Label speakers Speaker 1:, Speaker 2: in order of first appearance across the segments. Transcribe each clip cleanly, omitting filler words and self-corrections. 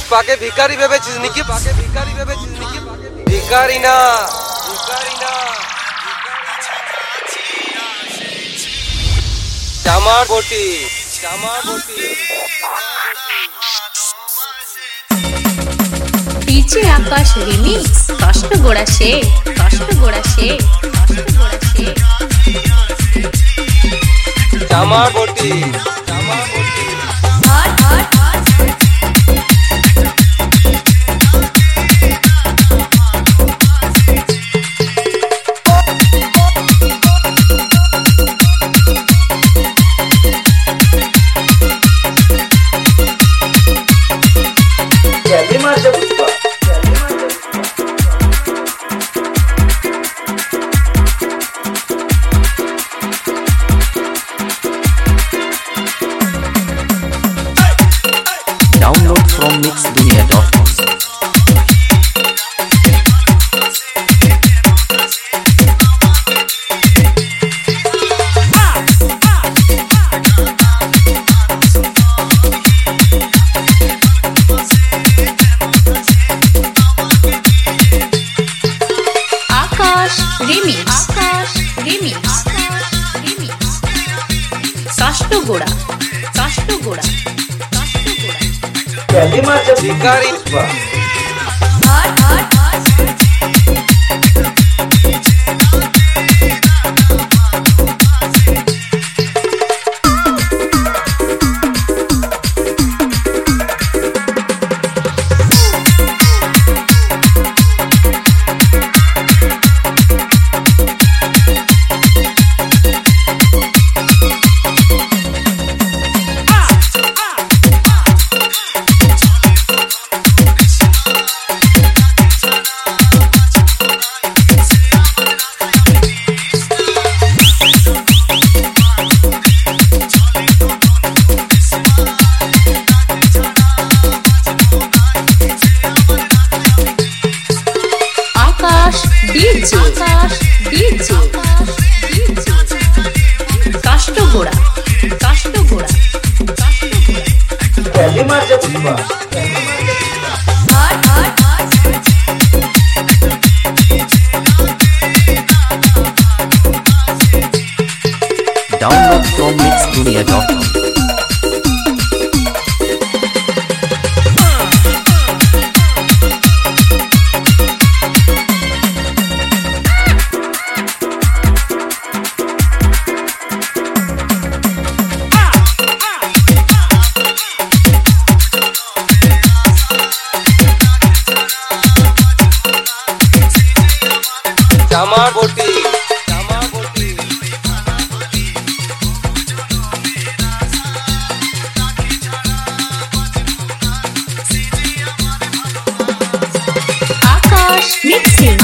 Speaker 1: পাকে ভিখারি ভেবেছিস নাকি? পাকে ভিখারি ভেবেছিস নাকি? ভিখারি না, ভিখারি না, জামার বটি, জামার বটি।
Speaker 2: डीजे आकाश रिमिक्स कष्ट गोड़ा से कष्ट गोड़ा से कष्ट गोड़ा से
Speaker 1: জামার বটি, জামার বটি।
Speaker 3: Download from mixdunia.com.
Speaker 2: Akash remix remix remix कष्ट गोड़ा कष्ट गोड़ा कष्ट गोड़ा
Speaker 1: ভিখারি
Speaker 2: डीजे डीजे कष्ट गोड़ा कष्ट गोड़ा
Speaker 3: Download from mixdunia.com.
Speaker 1: জামার বটি, জামার বটি।
Speaker 2: आकाश मिक्सिंग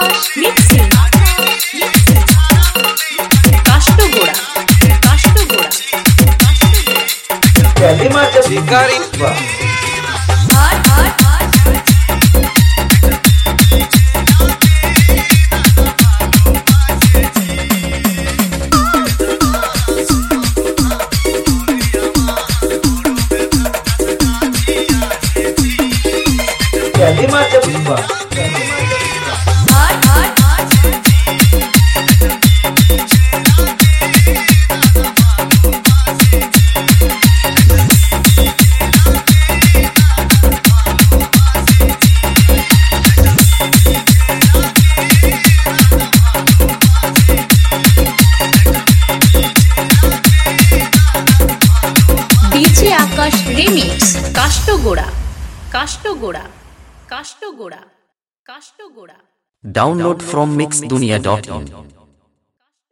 Speaker 2: कष्ट गोड़ा कष्ट गोड़ा
Speaker 1: ভিখারি
Speaker 2: डीजे आकाश रिमिक्स कष्ट गोड़ा कष्ट गोड़ा कष्ट गोड़ा कष्ट गोड़ा
Speaker 3: Download from mixdunia.com.